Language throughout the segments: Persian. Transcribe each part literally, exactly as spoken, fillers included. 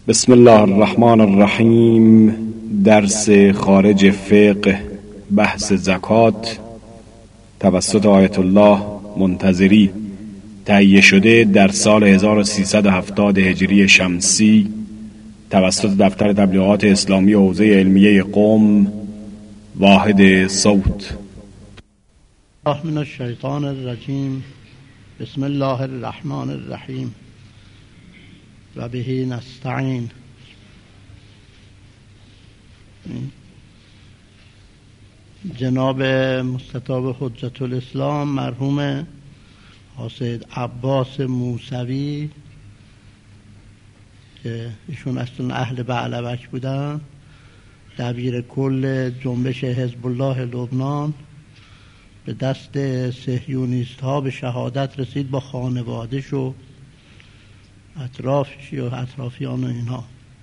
بسم الله الرحمن الرحیم. درس خارج فقه بحث زکات توسط آیت الله منتظری تهیه شده در سال هزار و سیصد و هفتاد هجری شمسی توسط دفتر تبلیغات اسلامی حوزه علمیه قم. واحد صوت. من الشیطان الرجیم. بسم الله الرحمن الرحیم و به نستعین. جناب مستطاب حجت الاسلام مرحوم حاسد عباس موسوی که ایشون اصلا اهل بعلبک بودن، دبیر کل جنبش حزب الله لبنان، به دست صهیونیست ها به شهادت رسید با خانواده‌ش و اطرافش و اطرافیان و اینها.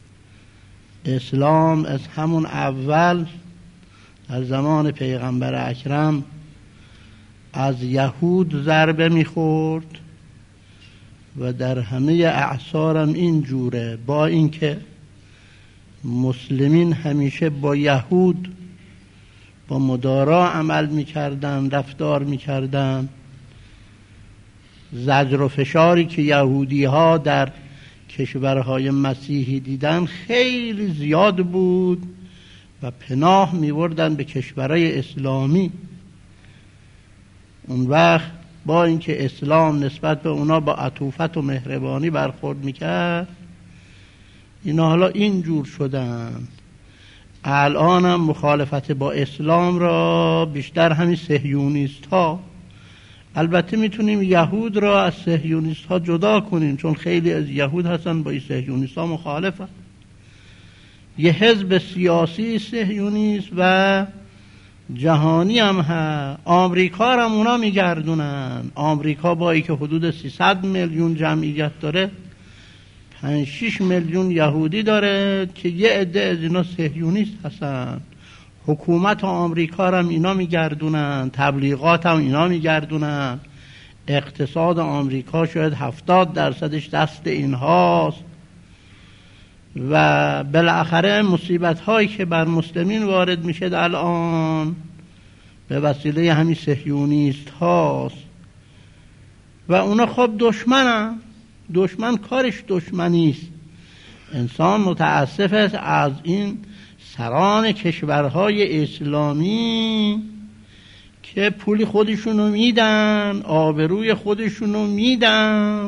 اسلام از همون اول در زمان پیغمبر اکرم از یهود ضربه میخورد و در همه اعصارم این جوره، با اینکه مسلمین همیشه با یهود با مدارا عمل میکردن، رفتار میکردن. زجر و فشاری که یهودی ها در کشورهای مسیحی دیدن خیلی زیاد بود و پناه میوردن به کشورهای اسلامی. اون وقت با اینکه اسلام نسبت به اونا با عطوفت و مهربانی برخورد میکرد، اینا حالا اینجور شدن. الان هم مخالفت با اسلام را بیشتر همین صهیونیست ها، البته میتونیم یهود را از صهیونیست ها جدا کنیم چون خیلی از یهود هستن با این صهیونیست ها مخالفن. یه حزب سیاسی صهیونیست و جهانی هم هست. آمریکا هم اونا میگردونن. آمریکا با ای که حدود سیصد میلیون جمعیت داره، پنج شش میلیون یهودی داره که یه عده از اینا صهیونیست هستن. حکومت آمریکا هم اینا میگردونن، تبلیغات هم اینا میگردونن. اقتصاد آمریکا شاید هفتاد درصدش دست اینهاست و بالاخره مصیبت هایی که بر مسلمین وارد میشه الان به وسیله همین صهیونیست هاست و اونا خب دشمنن. دشمن کارش دشمنیست. انسان متاسف است از این سران کشورهای اسلامی که پولی خودشونو میدن، آبروی خودشونو میدن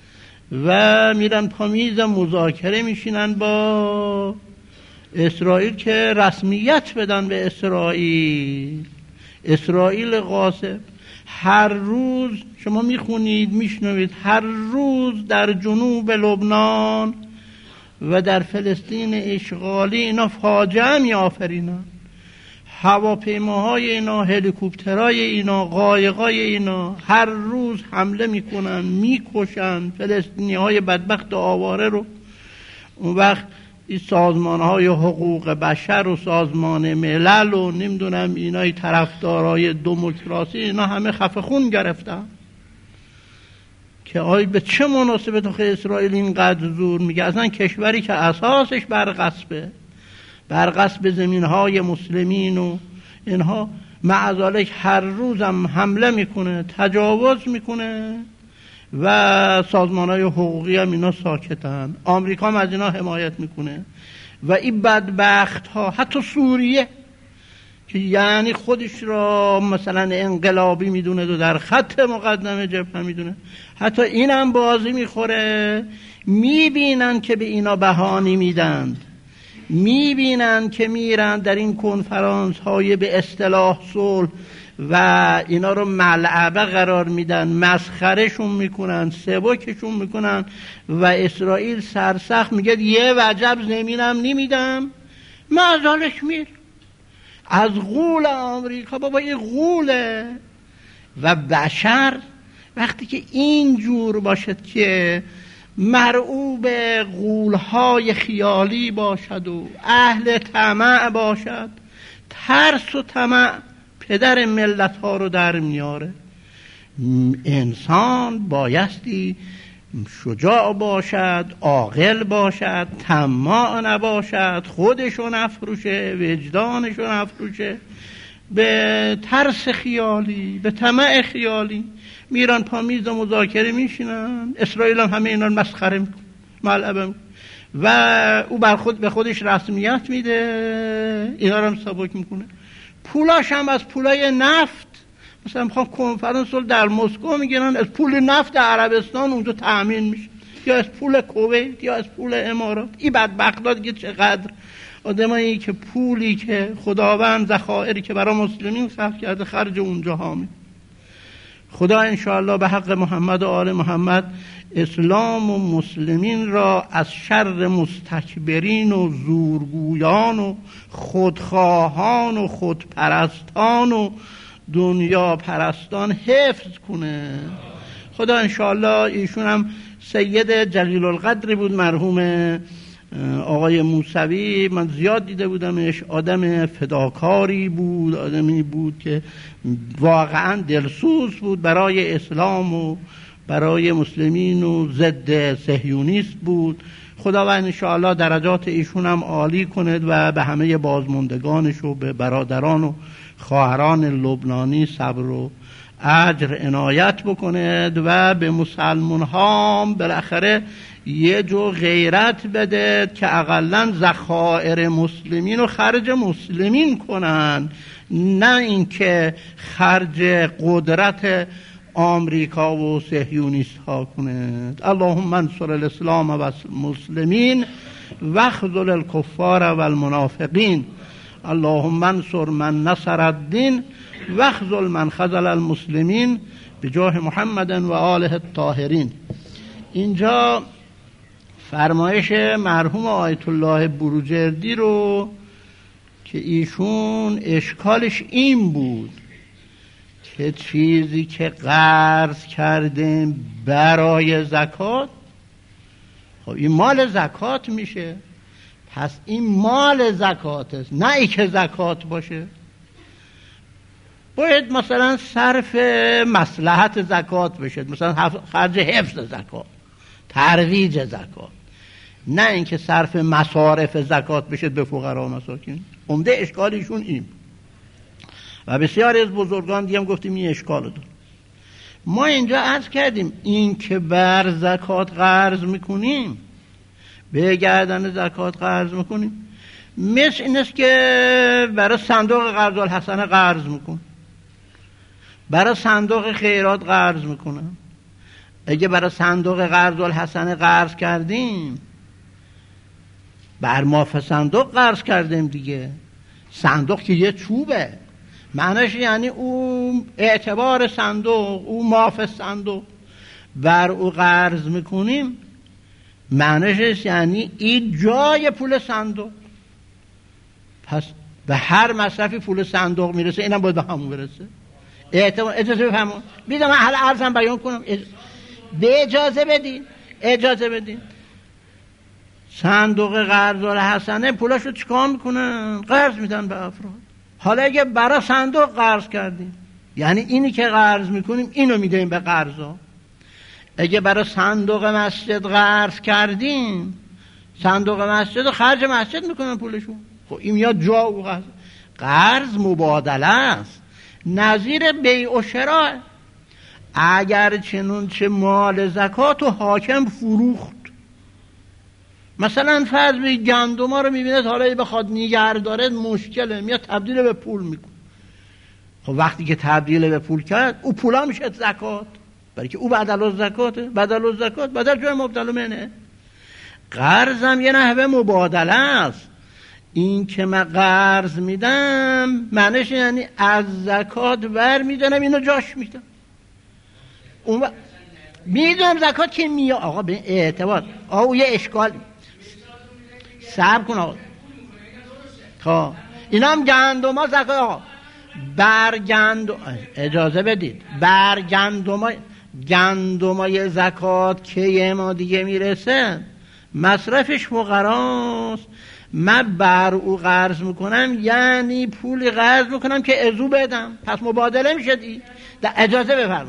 و میرن پا میز مذاکره میشینن با اسرائیل که رسمیت بدن به اسرائیل. اسرائیل غاصب. هر روز شما میخونید میشنوید، هر روز در جنوب لبنان و در فلسطین اشغالی اینا فاجعه می آفرینن. هواپیماهای اینا، هلیکوپترهای اینا، قایقای اینا هر روز حمله میکنن، میکشن فلسطینی های بدبخت آواره رو. اون وقت این سازمان های حقوق بشر و سازمان ملل و نمیدونم اینای طرفدارای دموکراسی اینا همه خفه خون گرفتن که آی به چه مناسبت آخه اسرائیل اینقدر زور میگه. اصلا کشوری که اساسش بر غصبه، بر غصب زمینهای مسلمین و اینها، معذالک هر روزم حمله میکنه، تجاوز میکنه و سازمانهای حقوقی هم اینا ساکتن. آمریکا هم از اینا حمایت میکنه و این بدبخت ها، حتی سوریه که یعنی خودش را مثلا انقلابی میدونه و در خط مقدم جبهه میدونه، حتی اینم بازی میخوره. میبینن که به اینا بهانه میدن، میبینن که میرن در این کنفرانس های به اصطلاح صلح و اینا رو ملعبه قرار میدن، مسخرهشون میکنن، سبکشون میکنن و اسرائیل سرسخت میگه یه وجب زمینم نمیدم، معذالک میر از غول آمریکا. بابا این غوله. و بشر وقتی که این جور باشد که مرعوب غولهای خیالی باشد و اهل طمع باشد، ترس و طمع پدر ملت ها رو در میاره. انسان بایستی شجاع باشد، عاقل باشد، طماع نباشد، خودشو نفروشه، وجدانشو نفروشه، به ترس خیالی، به طمع خیالی میرن پا میز مذاکره میشینن. اسرائیل هم همه اینا مسخره میکنه، ملعبه، و او بر خود به خودش رسمیت میده، اینا رو هم سبک میکنه. پولاش هم از پولای نفت، مثلا میخوام کنفرانس رو در مسکو میگیرن، از پول نفت عربستان اونجا تأمین میشه، یا از پول کویت یا از پول امارات. این بدبختا دیگه چقدر آدمایی که پولی که خداوند ذخایری که برای مسلمین خلق کرده خرج اونجا ها می. خدا انشاءالله به حق محمد و آل محمد اسلام و مسلمین را از شر مستکبرین و زورگویان و خودخواهان و خودپرستان و دنیا پرستان حفظ کنه. خدا انشاءالله. ایشون هم سید جلیل القدر بود، مرحوم آقای موسوی، من زیاد دیده بودمش، آدم فداکاری بود، آدمی بود که واقعا دلسوز بود برای اسلام و برای مسلمین و ضد صهیونیست بود. خداوند انشاءالله درجات ایشون هم عالی کند و به همه بازماندگانش و به برادران و خواهران لبنانی صبر و اجر عنایت بکند و به مسلمان ها بالاخره یه جو غیرت بده که اقلن ذخایر مسلمین رو خرج مسلمین کنن، نه اینکه خرج قدرت آمریکا و صهیونیست ها کنند. اللهم انصر الاسلام و المسلمین واخذل الکفار و المنافقین. اللهم انصر من نصر الدین واخذل من خذل المسلمین بجاه محمد و آله الطاهرین. اینجا فرمایش مرحوم آیت الله بروجردی رو که ایشون اشکالش این بود که چیزی که قرض کردیم برای زکات، خب این مال زکات میشه، پس این مال زکات است، نه ای که زکات باشه. باید مثلا صرف مصلحت زکات بشه، مثلا خرج حفظ زکات، ترویج زکات، نه اینکه صرف مصارف زکات بشه به فقرا و مساکین. عمده اشکالیشون این. و بسیاری از بزرگان دیگه هم گفتیم این اشکال داره. ما اینجا عرض کردیم این که بر زکات قرض میکنیم، به گردن زکات قرض میکنیم، مثل این است که برای صندوق قرض الحسنه قرض میکن، برای صندوق خیرات قرض میکنم. اگه برای صندوق قرض الحسنه قرض کردیم، بر ماف صندوق قرض کردیم دیگه. صندوق که یه چوبه، معنیش یعنی اون اعتبار صندوق، اون ماف صندوق بر او قرض میکنیم، معنیش یعنی این جای پول صندوق. پس به هر مصرفی پول صندوق میرسه، اینم باید به همون برسه. اجازه بفرمون بیدم من حالا عرضم بیان کنم، به اجازه بدین، اجازه بدین. صندوق قرض الحسنه پولاشو چیکار میکنن؟ قرض میدن به افراد. حالا اگه برای صندوق قرض کردیم، یعنی اینی که قرض میکنیم اینو میدیم به قرضا. اگه برای صندوق مسجد قرض کردیم، صندوق مسجد خرج مسجد میکنن پولشون. خب این میاد جا و قرض. قرض مبادله است، نظیر بیع و شراء. اگر چنون چه مال زکات و حاکم فروخت، مثلا فرض به گندم ها رو میبینه حالا بخواد نگه داره مشکله، میاد تبدیل به پول میکن. خب وقتی که تبدیل به پول کرد، او پولا میشه زکات، برای که او بدل الزکاته، بدل الزکات بدل جای مبدل منه. قرض هم یه نحوه مبادله است. این که من قرض میدم معنیش یعنی از زکات بر میدنم اینو جاش میدم. اون و... میدونم زکات که میاد. آقا به اعتبار آقا یه اشکال صبر کن آقا. خب اینا هم گندم ها زکات. آقا بر گندم اجازه بدید، بر گندم ها گندم های زکات که یه ما دیگه میرسه مصرفش فقراست. من بر او قرض میکنم یعنی پولی قرض میکنم که ازو بدم، پس مبادله میشه دی. اجازه بفرمایید،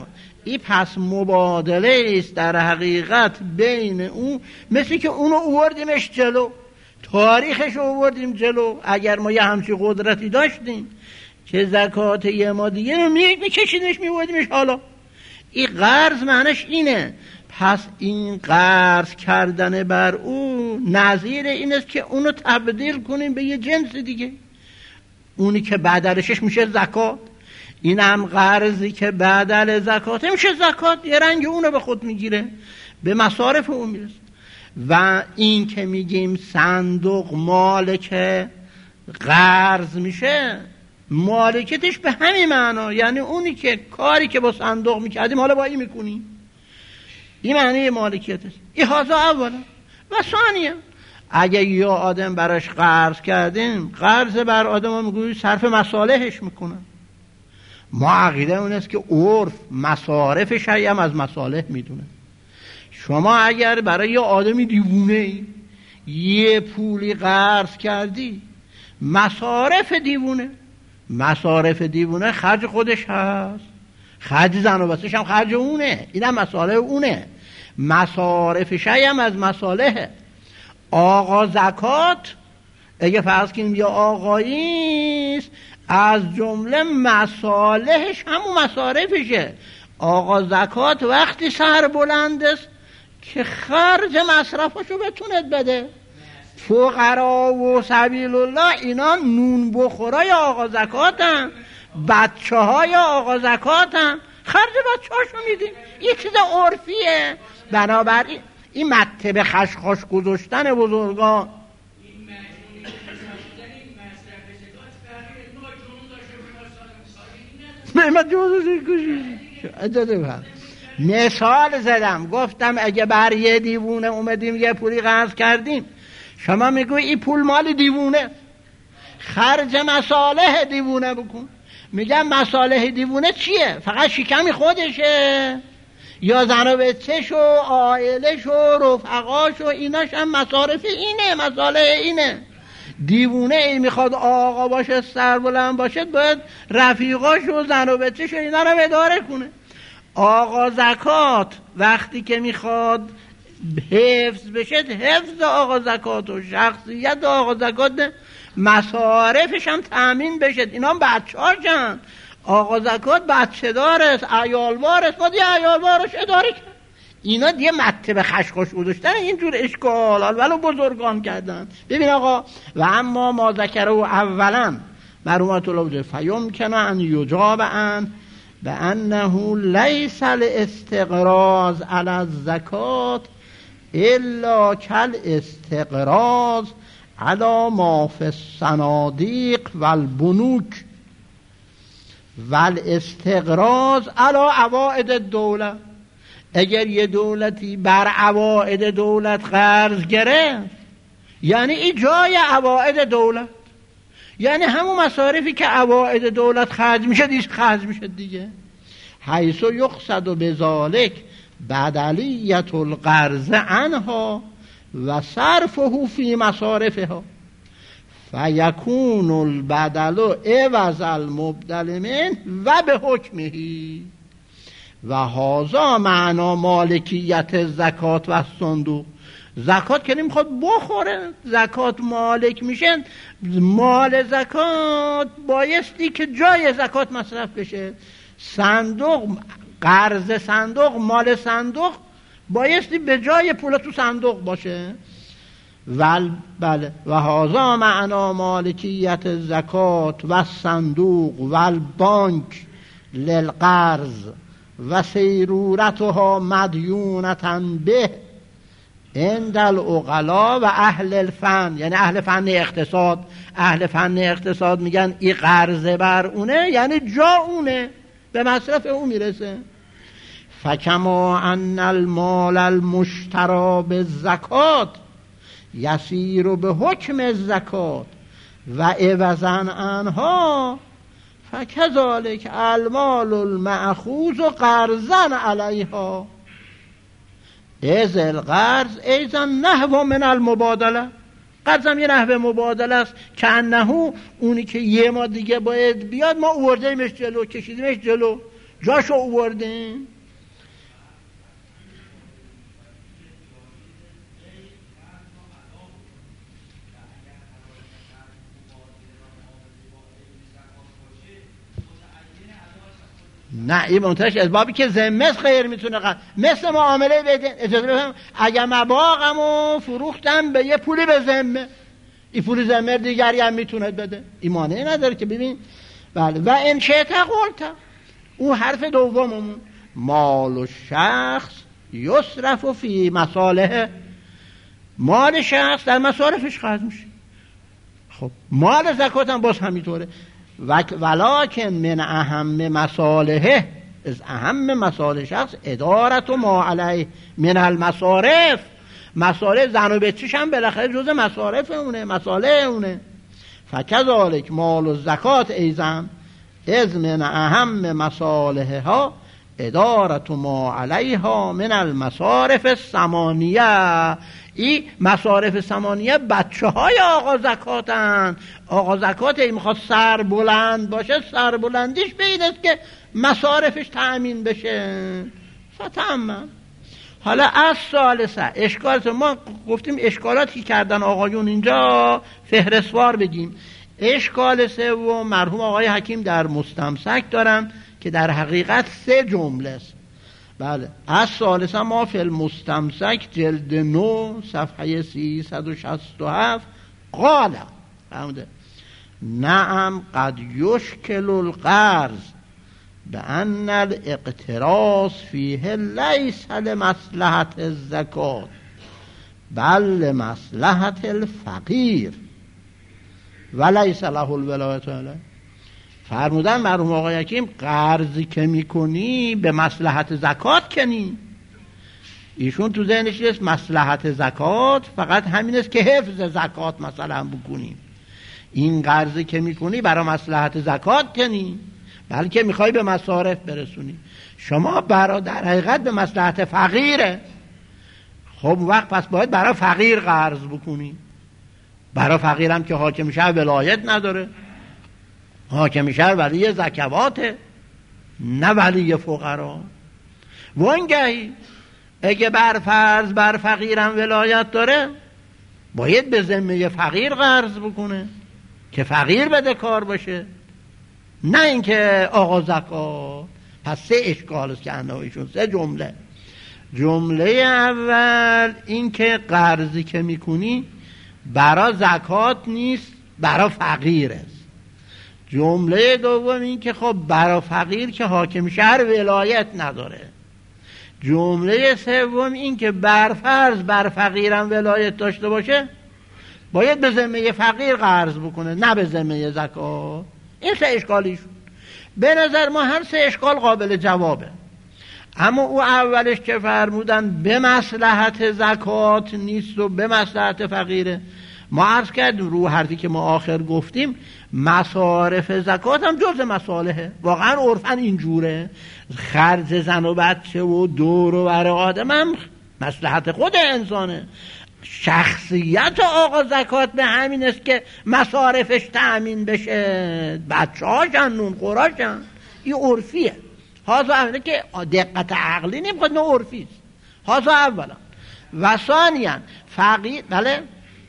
این پس مبادله است در حقیقت بین اون، مثل که اونو اووردیمش جلو، تاریخش رو اووردیم جلو. اگر ما یه همچی قدرتی داشتیم که زکات یه ما دیگه رو میکشیدیمش میوردیمش، حالا این قرض معنیش اینه. پس این قرض کردن بر اون نظیر این است که اونو تبدیل کنیم به یه جنس دیگه، اونی که بدلشش میشه زکات. این هم قرضی که بدل زکات میشه زکات، یه رنگ اونو به خود میگیره، به مصارف اون میرسه. و این که میگیم صندوق مالک قرض میشه، مالکتش به همین معنا، یعنی اونی که کاری که با صندوق میکردیم حالا با این میکنیم، این معنی مالکیت است. این هازا اولا. و ثانیا، اگه یه آدم براش قرض کردیم، قرض بر آدم ها میگوی صرف مصالحش میکنن. ما عقیده اون است که عرف مصارفش هم از مصالح میدونه. شما اگر برای یه آدمی دیوونه یه پولی قرض کردی، مصارف دیوونه، مصارف دیوونه خرج خودش هست، خرج زن و بچه‌ش هم خرج اونه، این هم مصالح اونه، مصارفش هم از مصالحه. آقا زکات اگه فرض کنیم یا آقایی است، از جمله مصالحش همون مصارفشه. آقا زکات وقتی سر بلند است که خرج مصرفشو بتوند بده. فقرا و سبیل الله اینا نون بخورای آقا زکات هم، بچه های آقا زکات هم، خرج بچه هاشو میدیم. یه چیز عرفیه. بنابراین این مطب خشخاش گذاشتن بزرگان، مثال زدم، گفتم اگه بر یه دیوونه اومدیم یه پولی قرض کردیم، شما میگوی این پول مال دیوونه، خرج مصالح دیوونه بکن. میگم مصالح دیوونه چیه؟ فقط شکمی خودشه یا زن و بچه‌ش و عائله‌ش و رفقاش و ایناش هم مصارف اینه، مصالح اینه. دیوونه ای میخواد آقا باشه، سربلند باشه، باید رفیقاش و زن و بچه‌ش و اینا رو اداره کنه. آقا زکات وقتی که میخواد حفظ بشه، حفظ آقا زکات و شخصیت آقا زکات، مصارفش هم تأمین بشه. اینا هم بچه ها جن. آقا زکات بچه دارست، عیالوارست، باید یه عیالوارش اداره کرد. اینا دیگه مطب خشخاش گذاشتن اینجور اشکال ولو بزرگان کردن. ببین آقا، و اما ما ذکره اولا معلومات الله فیمکن ان یجاب عن بانه لیس الاستقراض علی الزکات الا کالاستقراض علی ما فی الصنادیق والبنوک والاستقراض علی عوائد الدوله. اگر یه دولتی بر عوائد دولت قرض گرفت، یعنی این جای عوائد دولت، یعنی همون مصارفی که عوائد دولت خرج میشه دیش خرج میشه دیگه. حیث یقصد بذالک بدلیت القرض عنها و صرفه فی مصارفها فیکون البدل عوض المبدل منه و به حکمهی. و هذا معنا مالکیت زکات و صندوق. زکات که نمیخواد بخوره، زکات مالک میشه. مال زکات بایستی که جای زکات مصرف بشه. صندوق، قرض صندوق، مال صندوق بایستی به جای پول تو صندوق باشه. ول بله و هذا معنا مالکیت زکات و صندوق و البانک للقرض و سیرورتها مدیونتا به عند العقلا و اهل الفن. یعنی اهل فن اقتصاد، اهل فن اقتصاد میگن این قرض بر اونه، یعنی جا اونه، به مصرف اون میرسه. فکما ان المال المشترا بالزکات یسیر به حکم الزکات و عوضا عنها فکذالک المال المأخوذ قرضا علیها از القرض ایضا نحو من المبادله. قرض هم یه نحو مبادله است که انه اونی که یه ما دیگه باید بیاد، ما اووردیمش جلو، کشیدیمش جلو، جاشو اووردیم. نه این منتهاش اسبابی که ذمه غیر میتونه قرض، مثل معامله بدین. اجازه بدم اگر مباغمو فروختم به یه پولی به ذمه، این پول ذمه دیگری هم میتونه بده، این مانعی نداره که. ببین بله و ان شئت قلت، اون حرف دوممون مال و شخص یصرف فی مصالحه، مال شخص در مصارفش خرج میشه. خب مال زکات هم باز همینطوره. ولکن من اهم مصالحه، از اهم مصالح شخص ادارت و ما علیه من المصارف، مصالح زن و بچه‌ش هم بالاخره جز مصارف اونه، مصالح اونه. فکذالک مال و زکات ایضا از من اهم مصالحها ادارت و ما علیها من المصارف الثمانیه. این مصارف ثمانیه بچه های آقا زکاتن. آقا زکات این میخواد سر بلند باشه، سر بلندیش به این است که مصارفش تأمین بشه. فتمم. حالا از ثالثه اشکالات، ما گفتیم اشکالاتی که کردن آقایون اینجا فهرستوار بگیم. اشکال سوم مرحوم آقای حکیم در مستمسک دارن که در حقیقت سه جمله است. بله از ثالثه ما فی المستمسک جلد نو صفحه سیصد و شصت و هفت قال فهمده نعم قد یشکل القرض بأن الاقتراض فیه لیس لمصلحت الزکات بل لمصلحت الفقیر ولیس له الولایت علیه. فرمودن مرحوم آقای حکیم قرضی که میکنی به مصلحت زکات کنی. ایشون تو ذهنش است مصلحت زکات فقط همین است که حفظ زکات مثلا بکنی. این قرضی که میکنی برای مصلحت زکات کنی، بلکه میخوای به مصارف برسونی. شما برای در حقیقت به مصلحت فقیره. خب وقت پس باید برای فقیر قرض بکنی. برای فقیرم که حاکم شهر ولایت نداره، حاکم شهر ولی زکواته نه ولی فقرا. وانگهی اگه بر فرض بر فقیرم ولایت داره باید به ذمه فقیر قرض بکنه که فقیر بده کار باشه، نه اینکه آقا زکات. پس سه اشکال است که انواعشون سه جمله. جمله اول این که قرضی که میکنی برای زکات نیست، برای فقیر است. جمله دوم این که خب برای فقیر که حاکم شهر ولایت نداره. جمله سوم این که بر فرض بر فقیرم ولایت داشته باشه باید به ذمه فقیر قرض بکنه نه به ذمه زکات. این سه اشکالیشون. به نظر ما هر سه اشکال قابل جوابه. اما او اولش که فرمودن به مصلحت زکات نیست و به مصلحت فقیره، ما عرض کردیم رو حرفی که ما آخر گفتیم مصارف زکات هم جز مصالحه. واقعا عرفاً اینجوره. خرج زن و بچه و دور و بر آدم هم مصلحت خود انسانه. شخصیت آقا زکات به همین است که مصارفش تأمین بشه، بچه هاشن نون خوراشن. این عرفیه. هازا اولا که دقت عقلی نمیخواد، نه عرفی است. هازا اولا. و ثانیاً فقیر بله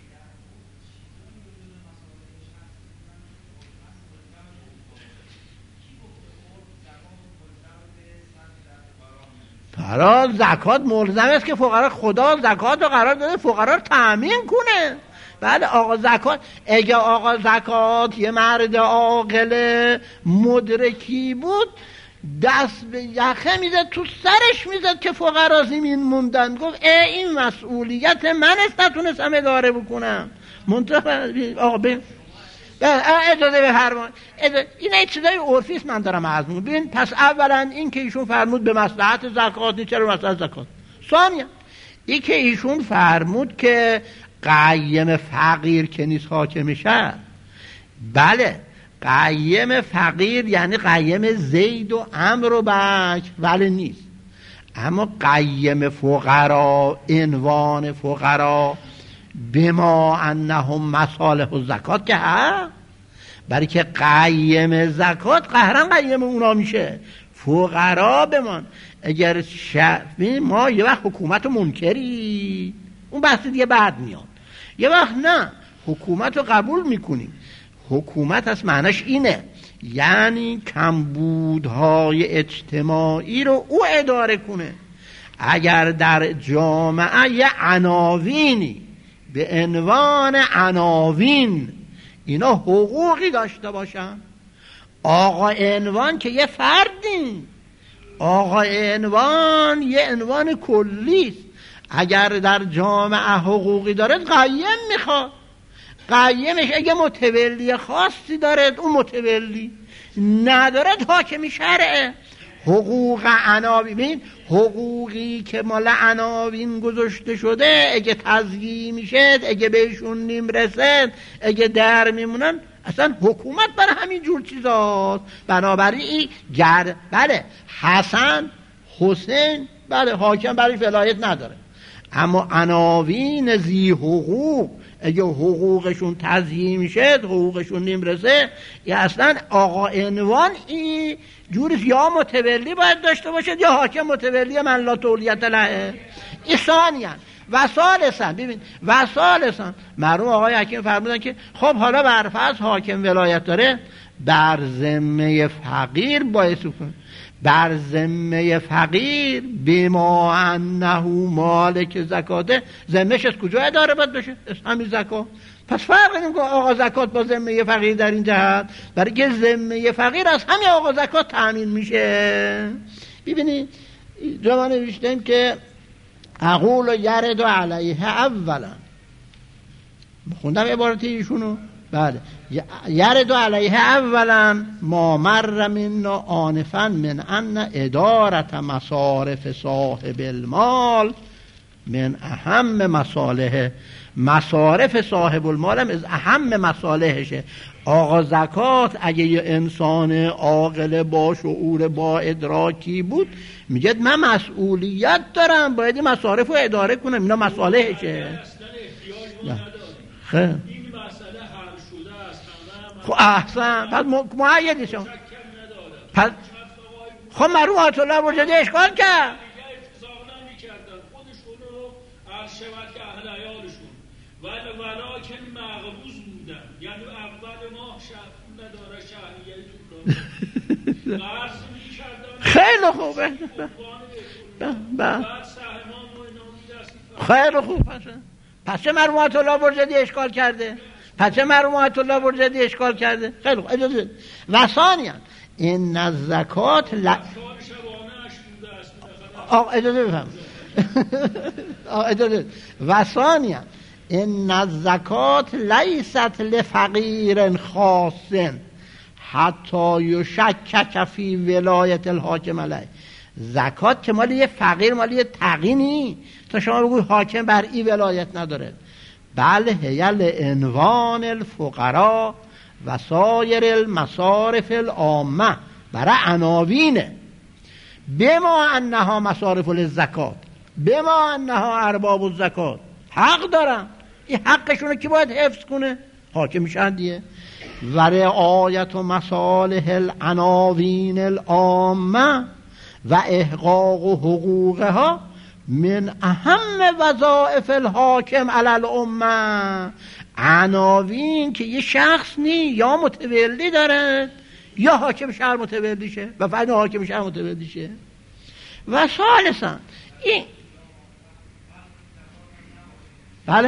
فرا زکات ملزم است که فقرا، خدا زکات رو قرار داده فقرا رو تأمین کنه. بله آقا زکات، اگه آقا زکات یه مرد عاقل مدرکی بود دست به یخه میزد تو سرش میزد که فقرا زمین موندن. گفت ای این مسئولیت من است نتونستم اداره بکنم. منطقه آقا ببین اجازه بفرمایید، این این چیزای عرفی است من دارم عرض میکنم. ببین پس اولا این که ایشون فرمود به مصلحت زکات نیست، چرا مصلحت زکات؟ ثانیا این که ایشون فرمود که قیم فقیر که نیست حاکم شهر. بله قیم فقیر یعنی قیم زید و عمرو و بکر ولی نیست. اما قیم فقرا، عنوان فقرا بما انهم مصالح الزکات که ها، برای که قیم زکات قهرن قیم اونا میشه. فقرا بمان اگر شفی ما یه وقت حکومت منکری، اون بحث دیگه بعد میاد. یه وقت نه حکومت رو قبول میکنیم. حکومت از معنیش اینه یعنی کمبودهای اجتماعی رو او اداره کنه. اگر در جامعه یه عناوینی به عنوان عناوین اینا حقوقی داشته باشن، آقا عنوان که یه فردی، آقا عنوان یه عنوان کلیست. اگر در جامعه حقوقی داره قیم میخواد، قیمش اگه متولی خاصی داره اون متولی نداره حاکم شرعه. حقوق عناوین، حقوقی که مال عناوین گذاشته شده اگه تضییع میشه، اگه بهشون نمیرسه، اگه در میمونن، اصلا حکومت برای همین جور چیزاست. بنابراین گر بله حسن حسین بله حاکم برای ولایت نداره، اما عناوین ذی حقوق اگه حقوقشون تضییع میشه، حقوقشون نمیرسه، یا اصلا آقا عنوان این جوری یا متولی باید داشته باشد یا حاکم متولی من لا تولیت له. این ثانیاً. و ثالثاً ببین و ثالثاً مرحوم آقای حکیم فرمودن که خب حالا بر فرض حاکم ولایت داره، بر ذمه فقیر باید کنه، بر ذمه فقیر بما انه مالک زکاته، ذمهش از کجا اداره باید بشه؟ از همین زکات. پس فرق نمیکنه آقا زکات با ذمه فقیر در این جهت، برای که ذمه فقیر از همین آقا زکات تامین میشه. ببینید جا ما نوشتیم که اقول یرد علیه اولا، خوندم عبارت ایشونو، بله، یرد علیه اولا ما مر من آنفا من ان ادارت مصارف صاحب المال من اهم مصالح، مصارف صاحب المال هم از اهم مصالحشه. آقا زکات اگه یه انسان عاقل با شعور با ادراکی بود میگه من مسئولیت دارم باید این مصارف رو اداره کنم، اینا مصالحشه. خیلی خب احسن، پس معیدی شما پس خب مرحوم آیت الله برجدی اشکال کرد شود که اهل عیالشون ولی ولیکن مغبوز بودن، یعنی اول ماه شهر نداره شهریه قرض میکردن. خیلی خوبه، خیلی خوب. پس چه مرحوم آیت الله برجدی اشکال کرده؟ پس چه مرحوم آیت الله برجدی اشکال کرده؟ خیلی خوب. اجازه و ثانیاً این الزکات ل... آقا اجازه بفهم اجازه و ثانیاً ان الزکات لیست لفقیر خاص حتی یشکک فی ولایت الحاکم علیه. زکات که مال یه فقیر، مال یه تقی نی تا شما بگوی حاکم بر این ولایت نداره، بل هیل عنوان الفقراء و سایر المصارف العامه، برای عناوینه. بما انها مصارف للزکات، بما انها ارباب الزکات، حق دارن، این حقشونه که باید حفظ کنه حاکم شدیه. و رعایت و مصالح العناوین العامه و احقاق و حقوقها من اهم وظائف الحاکم علی الامه. عناوین که یه شخص نی یا متولی داره یا حاکم شهر متولی شه و فعلا حاکم شهر متولی شه. و ثالثاً این بله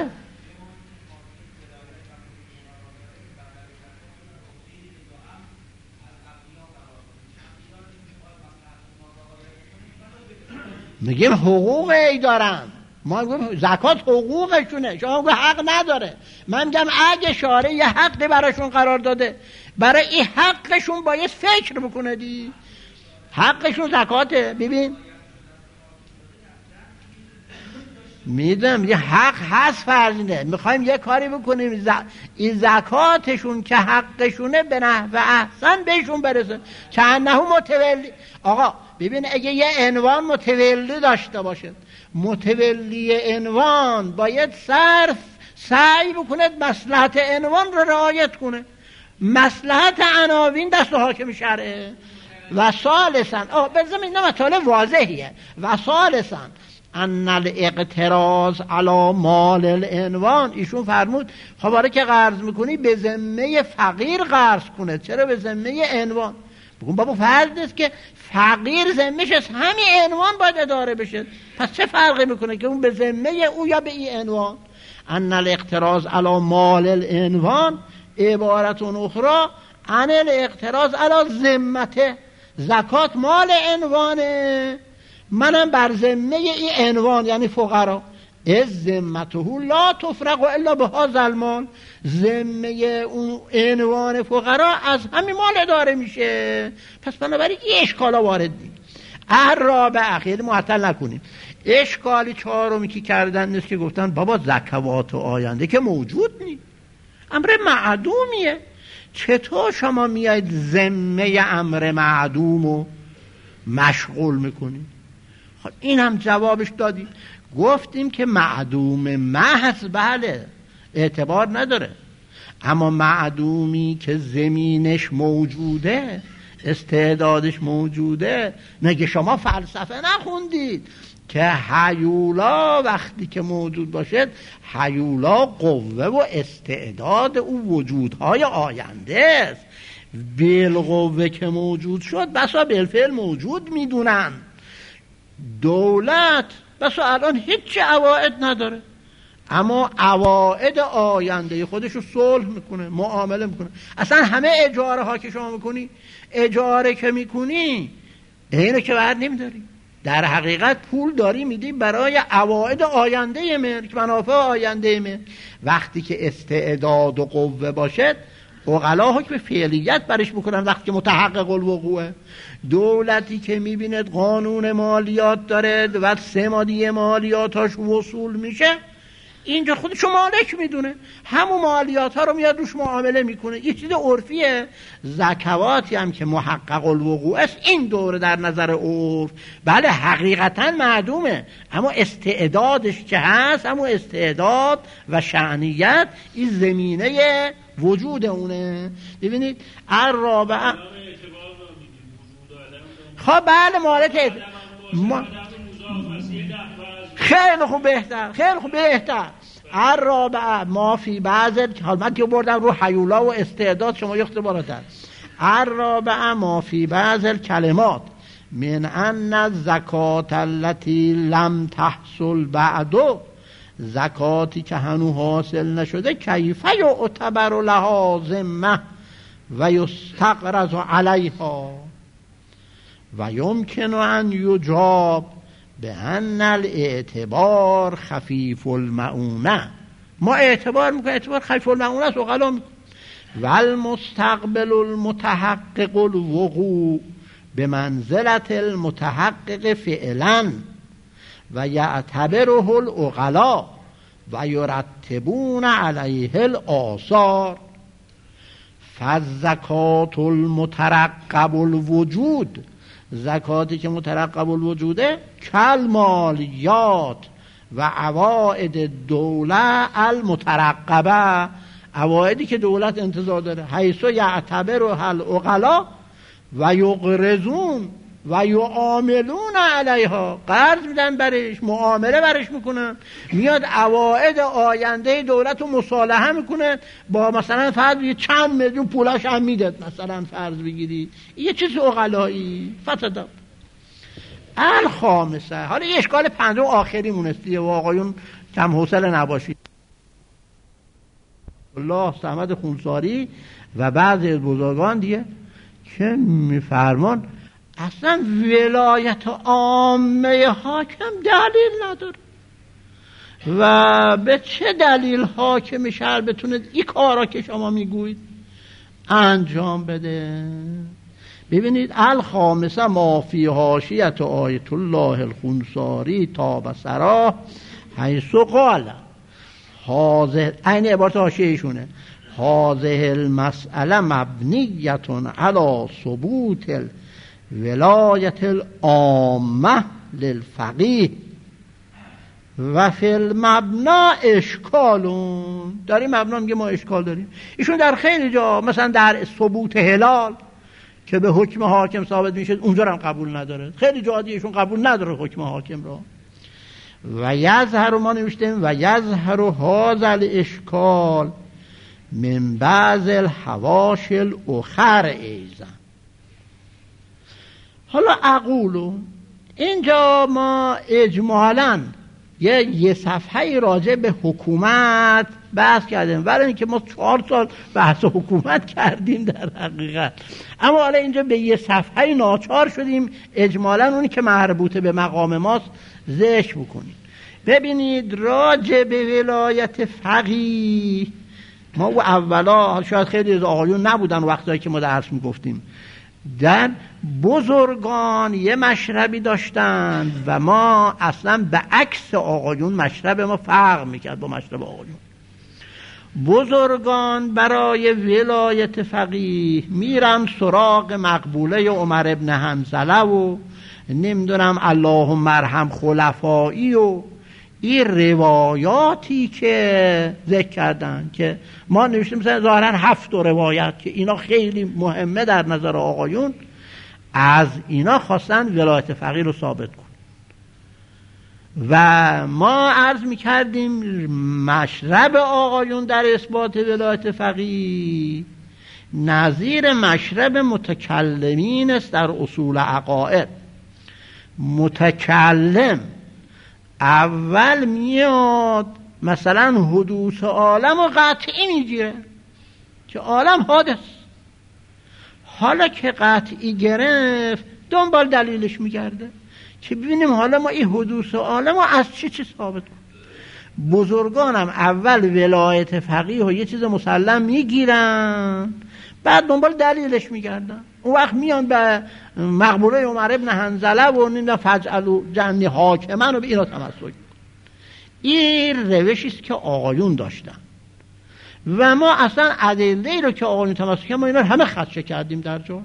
میگیم حقوق ای دارن، ما میگیم زکات حقوقشونه، شما میگیم حق نداره. من میگم اگه شارع یه حقی براشون قرار داده، برای این حقشون باید فکر بکنه دی، حقشون زکاته. ببین میدونم یه حق هست فرزنده، میخوایم یه کاری بکنیم ز... این زکاتشون که حقشونه به نحو احسن بهشون برسه. چند نهو متولی آقا ببین اگه یه عنوان متولی داشته باشه، متولی عنوان باید صرف سعی بکنه مصلحت عنوان رو رعایت کنه، مصلحت عناوین دست حاکم شرعه. و ثالثاً آقا بذارم اینا مطالب واضحیه. و ثالثاً ان الاقتراض علی مال العنوان. ایشون فرمود خب آره که قرض میکنی به ذمه فقیر قرض کنه، چرا به ذمه عنوان؟ بگون بابا فرض نیست که فقیر ذمهش از همین عنوان باید اداره بشه، پس چه فرقی میکنه که اون به ذمه او یا به این عنوان؟ ان الاقتراض علی مال العنوان عبارت اخرى عن الاقتراض علی ذمته. زکات مال عنوانه، منم بر ذمه این عنوان یعنی فقرا. از ذمته لا تفرق الا بهذا المال. ذمه اون عنوان فقرا از همین مال اداره میشه، پس بنابراین این اشکالا وارد نیست. الرابعه، خیلی معطل نکنیم، اشکالی چهارمی که کردن نیست که گفتن بابا زکوات و آینده که موجود نیست، امر معدومیه، چطور شما میاید ذمه امر معدوم رو مشغول میکنید؟ خب این هم جوابش دادیم، گفتیم که معدوم محض بله اعتبار نداره، اما معدومی که زمینش موجوده، استعدادش موجوده، نگه شما فلسفه نخوندید که هیولا وقتی که موجود باشد، هیولا قوه و استعداد او وجودهای آینده است، بالقوه که موجود شد بسا بالفعل موجود میدونن. دولت بسا الان هیچ عوائد نداره، اما عوائد آینده خودش رو صلح میکنه، معامله میکنه. اصلا همه اجاره ها که شما میکنی، اجاره که میکنی اینو که بعد نمیداری، در حقیقت پول داری میدی برای عوائد آینده ملک، منافع آینده ملک. وقتی که استعداد و قوه باشد، عقلا حکم فعلیت برش میکنن وقتی که متحقق الوقوعه. دولتی که میبیند قانون مالیات داره و سمادی مالیاتاش وصول میشه، اینجا خودشو مالک میدونه، همون مالیات ها رو میاد روش معامله میکنه. یه چیز عرفیه. زکواتی هم که محقق الوقوع است، این دوره در نظر عرف بله حقیقتا معدومه، اما استعدادش که هست، اما استعداد و شأنیت این زمینه وجود اونه. ببینید الرابعه، خب بله مالک ما... خیلی خوب، بهتر، خیلی خوب، بهتر. الرابعه ما فی بعض، حال من که بردم رو حیولا و استعداد، شما یخت بالاتر. الرابعه ما فی بعض الکلمات من ان الزکات التي لم تحصل بعدو، زکاتی که هنو حاصل نشده، کیف یعتبر لها ذمه و یستقرض علیها و یمکن ان یجاب به ان الاعتبار خفیف المعونه. ما اعتبار میکنیم اعتبار خفیف المعونه است، اقلا میکنیم. و المستقبل المتحقق الوقوع به منزلت المتحقق فعلا و یعتبره العقلا و یرتبون علیه الآثار. فالزکات المترقب الوجود، زکاتی که مترقب الوجوده، کل مالیات و عوائد دوله المترقبه، عوائدی که دولت انتظار داره، حیث یعتبر العقلا و یقرضون و یعاملون علیها، قرض میدن برش، معامله برش میکنن، میاد عوائد آینده دولت رو مصالحه میکنه با مثلا فرض یه چند میلیون پولاش هم میداد، مثلا فرض بگیری یه چیز عقلایی فتدا. الخامسه، حالا یه اشکال پنجم آخری مونستی و آقایون کم حوصله نباشید. الله صمد خونساری و بعضی از بزرگان دیگه که میفرمان اصلا ولایت عامه حاکم دلیل نداره و به چه دلیل حاکم شهر بتونه این کارا که شما میگویید انجام بده. ببینید الخامسه ما فی حاشیت آیت الله الخونساری تا بسرا حیث قال حاضر، این عبارت حاشیه ایشونه، هذه المسئله مبنیتون علی ثبوت ولایت العامه للفقیه و فی المبنا اشکالون. در این مبنا میگه ما اشکال داریم. ایشون در خیلی جا مثلا در ثبوت هلال که به حکم حاکم ثابت میشه اونجا هم قبول نداره، خیلی جا دیگه ایشون قبول نداره حکم حاکم را. و یظهر ما نوشتیم و یظهر هذا الاشکال من بعض الحواش الاخر ایضا. حالا اقولو اینجا ما اجمالاً یه یه صفحه راجع به حکومت بحث کردیم، برای اینکه ما چهار سال بحث حکومت کردیم در حقیقت، اما حالا اینجا به یه صفحه ناچار شدیم اجمالاً اونی که مربوط به مقام ماست ذکر بکنیم. ببینید راجع به ولایت فقیه ما و اولا شاید خیلی از آقایون نبودن وقتی که ما درس میگفتیم، در بزرگان یه مشربی داشتند و ما اصلا به عکس آقایون مشرب ما فرق میکرد با مشرب آقایون. بزرگان برای ولایت فقیه میرن سراغ مقبوله عمر ابن حنظله و نمیدونم اللهم ارحم خلفایی و این روایاتی که ذکر کردن که ما نوشتیم مثلا ظاهرا هفت روایت که اینا خیلی مهمه در نظر آقایون، از اینا خواستن ولایت فقیه رو ثابت کن. و ما عرض میکردیم مشرب آقایون در اثبات ولایت فقیه نظیر مشرب متکلمین است در اصول عقاید. متکلم اول میاد مثلا حدوث عالم و قطعی میگیره که عالم حادث، حالا که قطعی گرفت دنبال دلیلش میگرده که ببینیم حالا ما این حدوث عالم رو از چی چی ثابت کنیم. بزرگانم اول ولایت فقیه و یه چیز مسلم میگیرن بعد دنبال دلیلش میگردن، اون وقت میان به مقبوله عمر ابن حنظله و نینا فجعلوا جنی حاکمن و به اینا تمسک. این روشی است که آقایون داشتن و ما اصلا ادله رو که آقایون تمسک ما اینا همه خدشه کردیم در جاش.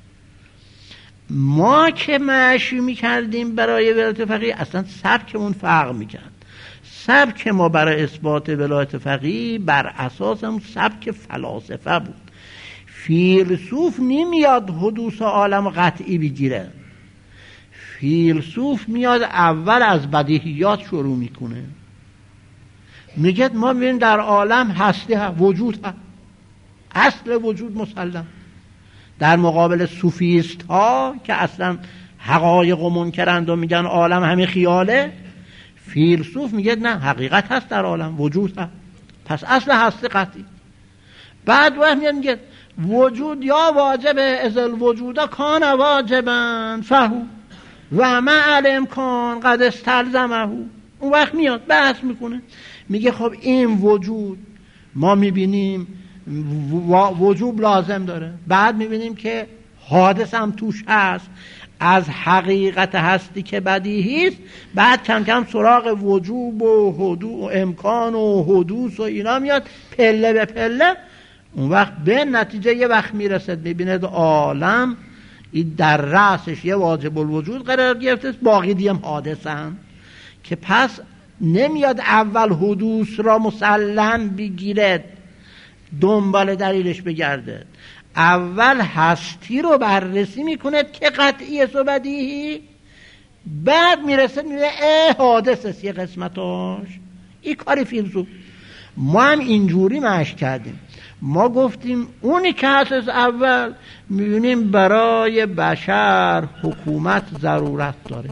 ما که مشی میکردیم برای ولایت فقیه اصلا سبکمون فرق میکرد. سبک ما برای اثبات ولایت فقیه بر اساس اون سبک فلاسفه بود. فیلسوف نمیاد حدوث عالم قطعی بگیره، فیلسوف میاد اول از بدیهیات شروع میکنه، میگه ما ببین در عالم هستی ها، وجود ها، اصل وجود مسلم. در مقابل صوفیست ها که اصلا حقایق و منکرند و میگن عالم همه خیاله، فیلسوف میگه نه، حقیقت هست در عالم، وجود ها، پس اصل هستی قطعی. بعد وقت میگه وجود یا واجبه از الوجود کان واجبا فهو و مع الامکان قد استلزمه. اون وقت میاد بحث میکنه میگه خب این وجود ما میبینیم وجوب لازم داره، بعد میبینیم که حادث هم توش هست از حقیقت هستی که بدیهی است، بعد کم کم سراغ وجوب و حدوث و امکان و حدوث و اینا میاد پله به پله. اون وقت به نتیجه یه وقت میرسد میبیند عالم این در رأسش یه واجب الوجود قرار گرفته، باقی دیم حادثن که پس نمیاد اول حدوث را مسلم بگیرد دنبال دلیلش بگرده، اول هستی رو بررسی میکند که قطعی است و بدیهی، بعد میرسد میبینه اه حادث است یه قسمتاش. این کاری فیلسوف. ما هم اینجوری مشق کردیم، ما گفتیم اونی که هست از اول میبینیم برای بشر حکومت ضرورت داره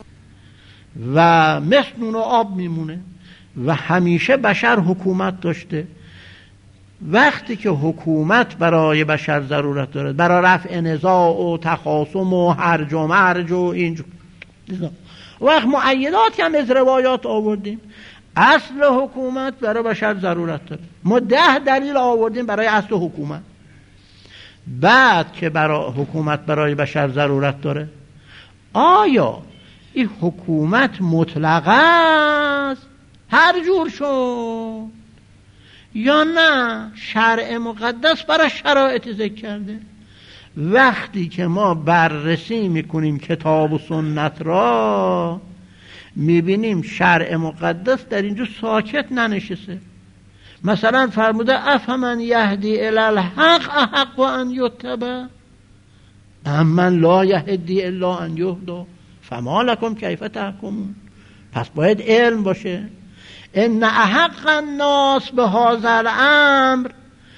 و مثل نون و آب میمونه و همیشه بشر حکومت داشته. وقتی که حکومت برای بشر ضرورت داره برای رفع نزاع و تخاصم و هرج و مرج و اینجور وقت مؤیداتی هم از روایات آوردیم، اصل حکومت برای بشر ضرورت داره. ما ده دلیل آوردیم برای اصل حکومت. بعد که برای حکومت برای بشر ضرورت داره، آیا این حکومت مطلقه است هر جور شد یا نه شرع مقدس برای شرایط ذکر کرده؟ وقتی که ما بررسی میکنیم کتاب و سنت را میبینیم شرع مقدس در اینجا ساکت ننشسته. مثلا فرموده افمن یهدی الی الحق احق ان یتبع امن لا یهدی الا ان یهدی فما لکم کیف تحکمون. پس باید علم باشه. ان احق الناس به هذا الامر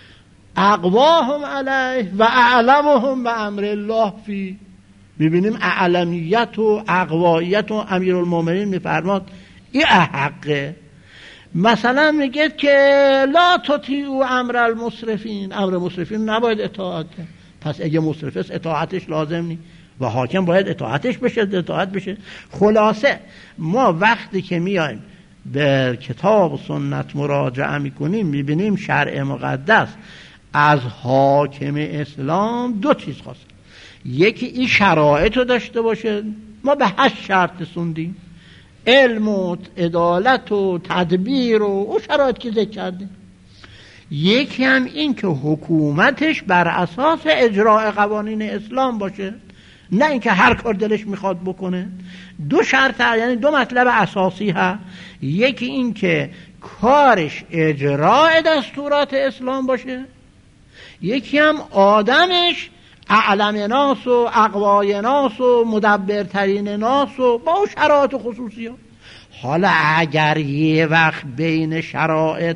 اقواهم علیه و اعلمهم به امر الله فی. میبینیم اعلمیت و اقوایت و امیرالمومنین میفرماد این احقه. مثلا میگه که لا تطیعوا امر المسرفین، امر مسرفین نباید اطاعت. پس اگه مسرف است اطاعتش لازم نیست و حاکم باید اطاعتش بشه، اطاعت بشه. خلاصه ما وقتی که میایم به کتاب و سنت مراجعه میکنیم میبینیم شرع مقدس از حاکم اسلام دو چیز خواست. یکی این شرایط رو داشته باشه، ما به هشت شرط رسوندیم، علم و عدالت و تدبیر و اون شرایط که ذکر کردیم. یکی هم این که حکومتش بر اساس اجراء قوانین اسلام باشه، نه اینکه هر کار دلش میخواد بکنه. دو شرط، یعنی دو مطلب اساسی هست. یکی این که کارش اجراء دستورات اسلام باشه، یکی هم آدمش اعلم ناس و اقوای ناس و مدبرترین ناس و با شرایط خصوصی ها. حالا اگر یه وقت بین شرایط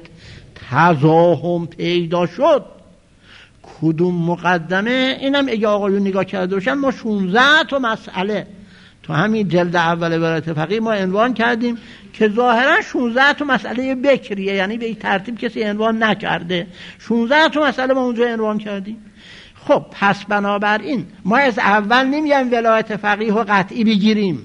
تضاهم پیدا شد، کدوم مقدمه؟ اینم اگه آقایون نگاه کرده باشن، ما شانزده تا مسئله تو همین جلد اول ولایت فقیه ما عنوان کردیم که ظاهرا شانزده تا مسئله بکریه، یعنی به این ترتیب کسی عنوان نکرده. شانزده تا مسئله ما اونجا عنوان کردیم. خب پس بنابراین ما از اول نمیگیم ولایت فقیه رو قطعی بگیریم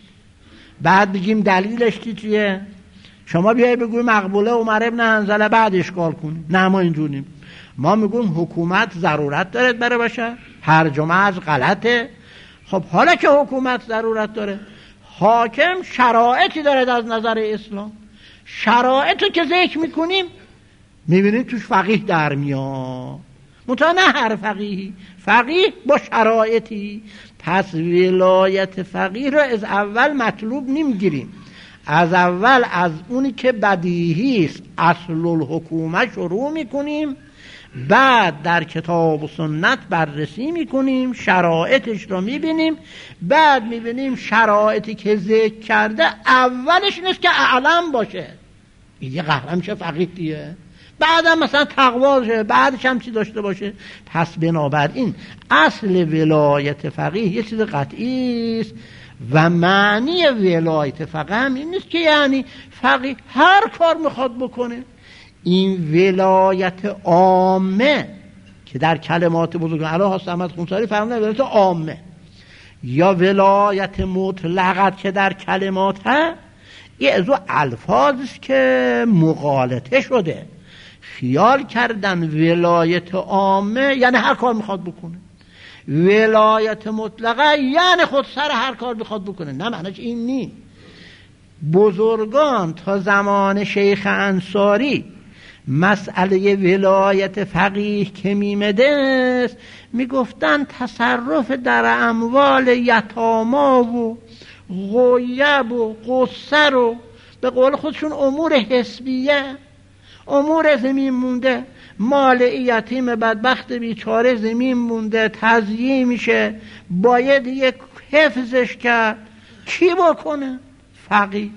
بعد بگیم دلیلش چیه. شما بیایی بگوی مقبوله عمر ابن حنظله بعد اشکال کنیم، نه ما اینجور نیم. ما میگیم حکومت ضرورت داره برای بشر، هرج و مرج غلطه. خب حالا که حکومت ضرورت داره، حاکم شرایطی داره از نظر اسلام. شرایطو که ذکر میکنیم میبینید توش فقیه در میاد، منتها نه هر فقیهی، فقیه با شرایطی. پس ولایت فقیه رو از اول مطلوب نمیگیریم، از اول از اونی که بدیهی است اصل الحکومت شروع میکنیم، بعد در کتاب و سنت بررسی میکنیم، شرایطش رو میبینیم، بعد میبینیم شرایطی که ذکر کرده اولش نیست که اعلم باشه، یه قهرم میشه فقیه دیگه، بعدم مثلا تقوا باشه، بعدش هم چی داشته باشه. پس بنابراین اصل ولایت فقیه یه چیز قطعی است و معنی ولایت فقیه هم این نیست که یعنی فقیه هر کار میخواد بکنه. این ولایت عامه که در کلمات بزرگ علی حسن احمد خونساری فرمودن ولایت عامه، یا ولایت مطلقه که در کلمات هست، یه از الفاظ است که مغالطه شده، خیال کردن ولایت عامه یعنی هر کار میخواد بکنه، ولایت مطلقه یعنی خود سر هر کار میخواد بکنه. نه، معنیش این نیست. بزرگان تا زمان شیخ انصاری مسئله ولایت فقیه که میمده میگفتن تصرف در اموال یتاما و غیب و قصر و به قول خودشون امور حسبیه، امور زمین مونده، مال یتیم بدبخت بیچاره زمین مونده تضییع میشه، باید یک حفظش کرد. کی بکنه؟ فقیه.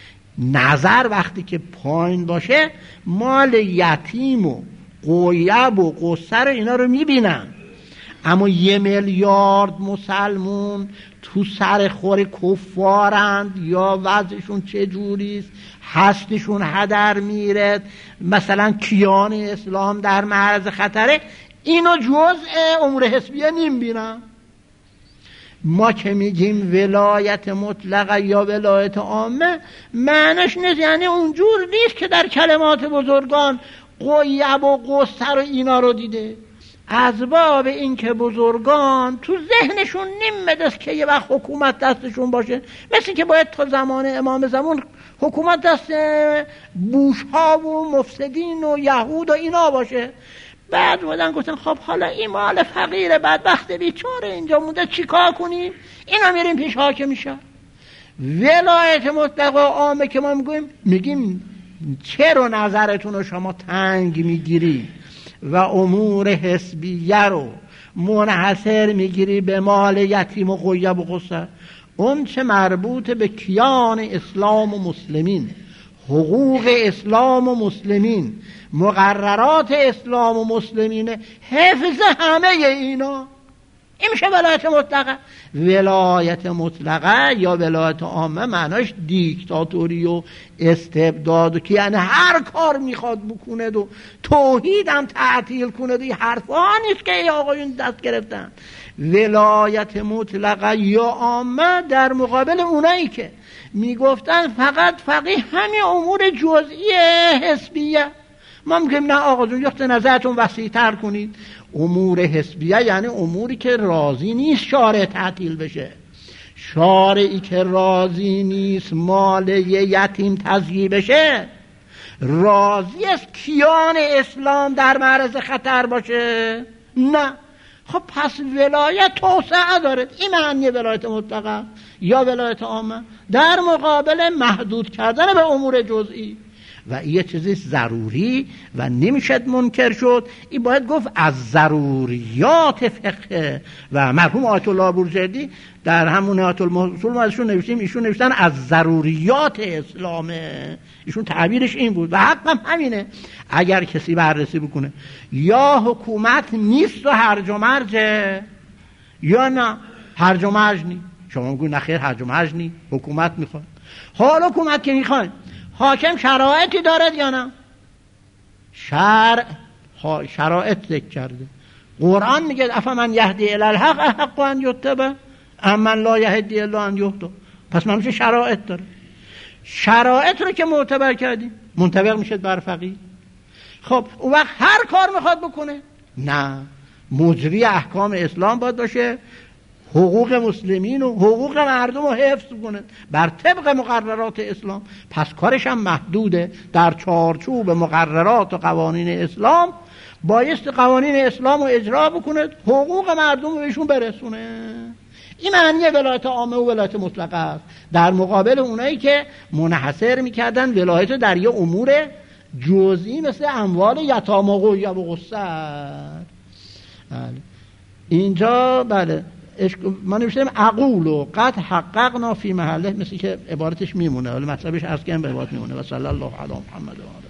نظر وقتی که پایین باشه مال یتیم و غیب و قصر اینا رو میبینن، اما یه میلیارد مسلمون تو سر خور کفارند یا وضعشون چه جوریست، هستشون هدر میره، مثلا کیان اسلام در معرض خطره، اینو جزء امور حسبیه نمیبینن. ما که میگیم ولایت مطلقه یا ولایت عامه معنیش نیست یعنی اونجور نیست که در کلمات بزرگان غیب و قصر و اینا رو دیده. از باب این که بزرگان تو ذهنشون نمیدست که یه وقت حکومت دستشون باشه، مثل که باید تا زمان امام زمان حکومت دست بوش ها و مفسدین و یهود و اینا باشه. بعد بودن گفتن خب حالا این مال فقیر بدبخت بیچاره اینجا مونده چیکار کنیم؟ اینا میریم پیش حاکم میشه. ولایت مطلق و عامه که ما میگیم میگیم چرا نظرتون رو شما تنگ میگیری و امور حسبیه رو منحصر میگیری به مال یتیم و غیب و قصر؟ اون چه مربوط به کیان اسلام و مسلمین، حقوق اسلام و مسلمین، مقررات اسلام و مسلمین، حفظ همه اینا، این میشه ولایت مطلقه. ولایت مطلقه یا ولایت عامه معناش دیکتاتوری و استبداد و که یعنی هر کار میخواد بکنه و توحید هم تعطیل کنه و این حرفا نیست که ای آقایون دست گرفتن. ولایت مطلقه یا عامه در مقابل اونایی که میگفتن فقط فقیه همین امور جزئی حزبیه. ما میگیم نه آقا جون یخت نظرتون وسیع تر کنید. امور حزبیه یعنی اموری که راضی نیست شارع تعطیل بشه. شارعی که راضی نیست مال یتیم تضییع بشه، راضی است کیان اسلام در معرض خطر باشه؟ نه. خب پس ولایت توسعه داره. این معنی ولایت مطلقه یا ولایت عامه در مقابل محدود کردن به امور جزئی. و این یه چیزی ضروری و نمیشد منکر شد. این باید گفت از ضروریات فقه. و مرحوم آیت الله بورجردی در همون آیت المحصول ما ازشون نوشتیم، ایشون نوشتن از ضروریات اسلامه. ایشون تعبیرش این بود و حقم همینه. اگر کسی بررسی بکنه یا حکومت نیست و هرج و مرجه یا نه هرج و مرج نی، شما میگوید نه خیر هرج و مرج نی، حکومت میخواد. حال حکومت که میخواد حاکم شرایطی دارد یا نه؟ شرع شرایط ذکر کرده. قرآن میگه افمن یهدی الی الحق احق ان یتبع اما لا یهدی الا ان یهدی. پس من میشه شرایط داره. شرایط رو که معتبر کردیم منطبق میشه بر فقیه. خب اون وقت هر کار میخواد بکنه؟ نه، مجری احکام اسلام باید باشه، حقوق مسلمین و حقوق مردم رو حفظ کنه بر طبق مقررات اسلام. پس کارش هم محدوده. در چارچوب مقررات و قوانین اسلام بایست قوانین اسلام رو اجرا بکنه، حقوق مردم رو بهشون برسونه. این معنی ولایت عامه و ولایت مطلقه است در مقابل اونایی که منحصر میکردن ولایت در یه امور جزئی مثل اموال یتامى و قصر. اینجا بله ما نوشتیم اقول و قد حققنا فی محله، مثل که عبارتش میمونه، ولی مطلبش از که عبارت میمونه. و صلی الله علی محمد و